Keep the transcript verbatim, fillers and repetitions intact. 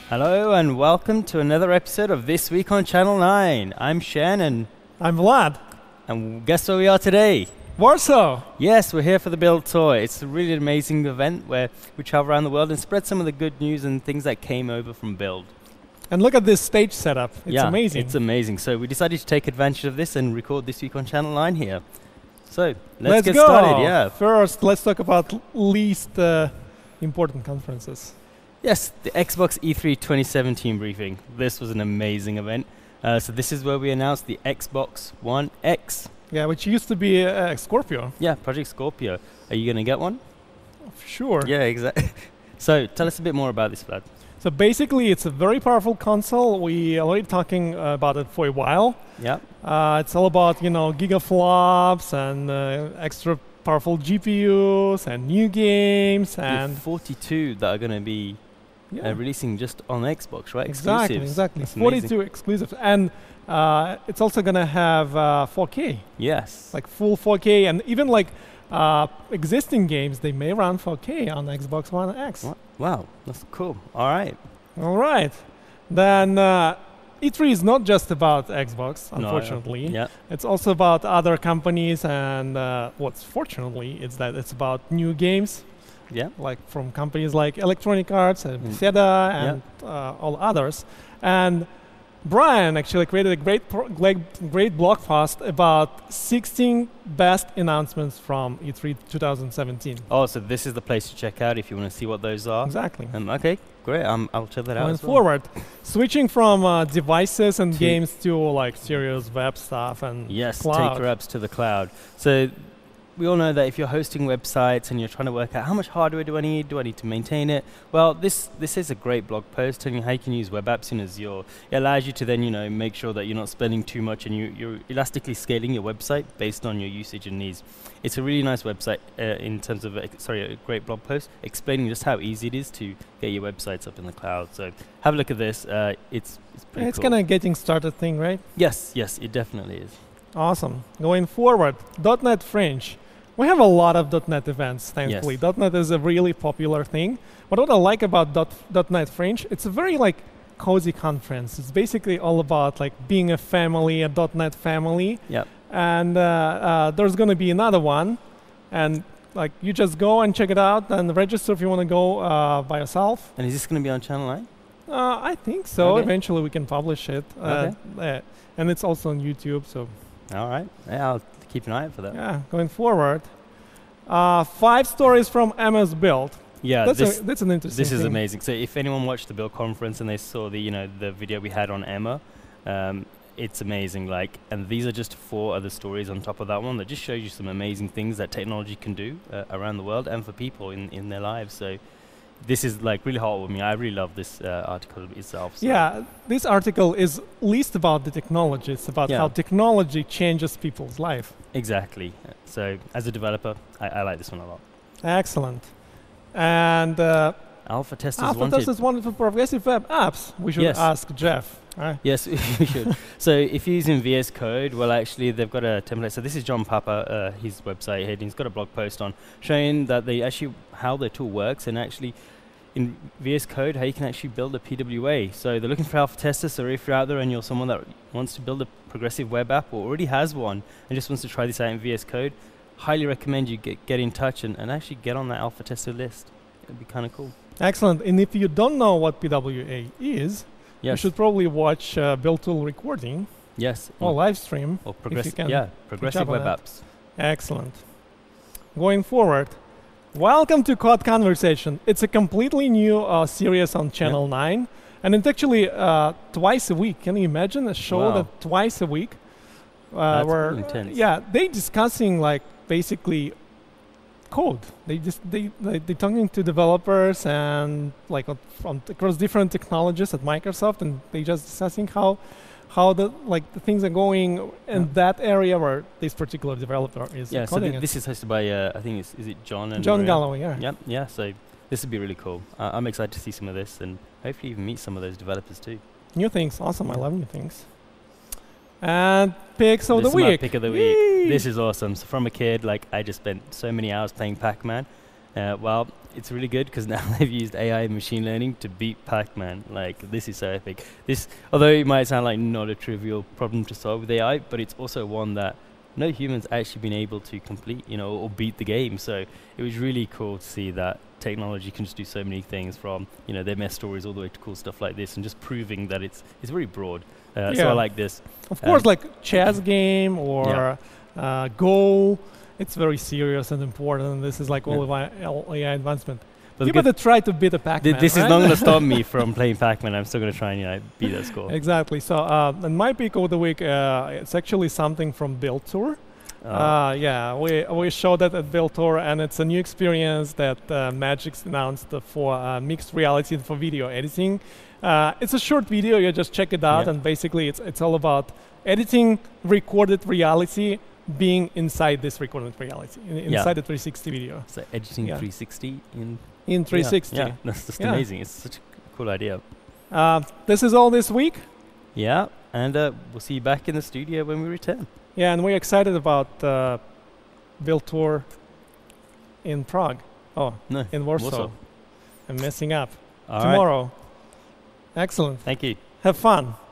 Hello and welcome to another episode of This Week on Channel nine. I'm Shannon. I'm Vlad. And guess where we are today? Warsaw. Yes, we're here for the Build Tour. It's a really amazing event where we travel around the world and spread some of the good news and things that came over from Build. And look at this stage setup. It's yeah, amazing. It's amazing. So we decided to take advantage of this and record This Week on Channel nine here. So let's, let's get go. started. Yeah. First, let's talk about l- least uh, important conferences. Yes, the Xbox E three twenty seventeen briefing. This was an amazing event. Uh, so this is where we announced the Xbox One X. Yeah, which used to be uh, Scorpio. Yeah, Project Scorpio. Are you going to get one? Sure. Yeah, exactly. So tell us a bit more about this, Vlad. So basically, it's a very powerful console. We already talking uh, about it for a while. Yeah. Uh, it's all about, you know, gigaflops and uh, extra powerful G P Us and new games and With forty-two that are going to be yeah. uh, releasing just on Xbox, right? Exactly, Exclusives. exactly. That's forty-two amazing. exclusives, and uh, it's also gonna have uh, four K. Yes. Like full four K, and even like uh, existing games, they may run four K on Xbox One X. Wha- Wow, that's cool. All right. All right. Then uh, E three is not just about Xbox, No, unfortunately. Yeah. It's also about other companies, and uh, what's fortunately is that it's about new games, Yeah. like from companies like Electronic Arts and Mm. Bethesda and uh, all others. And Brian actually created a great, pro- great, great blog post about sixteen best announcements from E three twenty seventeen. Oh, so this is the place to check out if you want to see what those are. Exactly. Um, okay, great. Um, I'll check that out. Going as well. forward, switching from uh, devices and To- games to like serious web stuff and Yes, cloud. take your apps to the cloud. So we all know that if you're hosting websites and you're trying to work out how much hardware do I need, do I need to maintain it? Well, this this is a great blog post telling you how you can use web apps in Azure. It allows you to then, you know, make sure that you're not spending too much and you, you're elastically scaling your website based on your usage and needs. It's a really nice website uh, in terms of, a, sorry, a great blog post explaining just how easy it is to get your websites up in the cloud. So have a look at this. Uh, it's it's pretty Yeah, it's cool. kind of getting started thing, right? Yes, yes, it definitely is. Awesome. Going forward, .dot net Fringe. We have a lot of .dot net events, thankfully. Yes. .dot net is a really popular thing. But what I like about dot, .dot net Fringe, it's a very like cozy conference. It's basically all about like being a family, a .dot net family. Yep. And uh, uh, there's going to be another one. And like you just go and check it out and register if you want to go uh, by yourself. And is this going to be on Channel nine? Uh, I think so. Okay. Eventually we can publish it. Uh, uh, and it's also on YouTube, so All right. Yeah, I'll keep an eye out for that. yeah, going forward. Uh, five stories from Emma's Build. Yeah, that's, this a, that's an interesting this is thing. amazing. So if anyone watched the Build conference and they saw the you know the video we had on Emma, um, it's amazing. Like, and these are just four other stories on top of that one that just shows you some amazing things that technology can do uh, around the world and for people in in their lives. So this is like really heartwarming. I really love this uh, article itself. So. Yeah, this article is least about the technology. It's about Yeah. how technology changes people's life. Exactly. So as a developer, I, I like this one a lot. Excellent. And uh, Alpha testers Alpha wanted. testers wanted for progressive web apps. We should Yes. ask Jeff. Right? Yes, we should. So if you're using V S Code, well, actually, they've got a template. So this is John Papa, uh, his website here, and he's got a blog post on showing that they actually how their tool works, and actually in V S Code, how you can actually build a P W A. So they're looking for alpha testers. So if you're out there and you're someone that wants to build a progressive web app or already has one and just wants to try this out in V S Code, highly recommend you get get in touch and, and actually get on that alpha tester list. It'd be kind of cool. Excellent. And if you don't know what P W A is, you Yes. should probably watch uh, Build Tool recording Yes. or live stream. Or progressive. can Yeah. Progressive up on web that. apps. Excellent. Going forward, welcome to Code Conversation. It's a completely new uh, series on Channel nine, and it's actually uh, twice a week. Can you imagine a show Wow. that twice a week? Uh, That's where pretty intense. yeah, they discussing like basically code. They just they they they talking to developers and like uh, from across different technologies at Microsoft, and they just discussing how how the like the things are going in Yeah. that area where this particular developer is Yeah, so coding th- it. this is hosted by, uh, I think, it's, is it John and John Maria? Galloway, yeah. Yep, yeah, so this would be really cool. Uh, I'm excited to see some of this and hopefully even meet some of those developers too. New things, awesome. I love new things. And picks of This the is my week. pick of the week. Yay! This is awesome. So from a kid, like, I just spent so many hours playing Pac-Man, Uh, well, it's really good because now they've used A I and machine learning to beat Pac-Man. Like, this is so epic. This, although it might sound like not a trivial problem to solve with A I, but it's also one that no human's actually been able to complete, you know, or beat the game. So it was really cool to see that technology can just do so many things, from, you know, their mess stories all the way to cool stuff like this, and just proving that it's it's very broad. Uh, Yeah. So I like this. Of Um, course, like chess game or Yeah. uh, Go, it's very serious and important. And this is like all Yeah. of I- all A I advancement. But Give the it a try to beat a Pac-Man. Th- this right? is not going to stop me from playing Pac-Man. I'm still going to try and, you know, beat that score. Exactly. So, uh, and my pick of the week, uh, it's actually something from Build Tour. Uh, Uh, yeah, we we showed that at Build Tour, and it's a new experience that uh, Magix announced for uh, mixed reality and for video editing. Uh, it's a short video. You just check it out, Yeah. and basically, it's it's all about editing recorded reality being inside this recorded reality, in, Yeah. inside the three sixty video so editing Yeah. three sixty in in three sixty. Yeah, yeah, that's just Yeah. amazing. It's such a cool idea. Uh, this is all this week. Yeah, and uh, we'll see you back in the studio when we return. Yeah, and we're excited about uh, Build Tour in Prague. Oh, No, in Warsaw. Warsaw. I'm messing up. All right. Tomorrow. Excellent. Thank you. Have fun.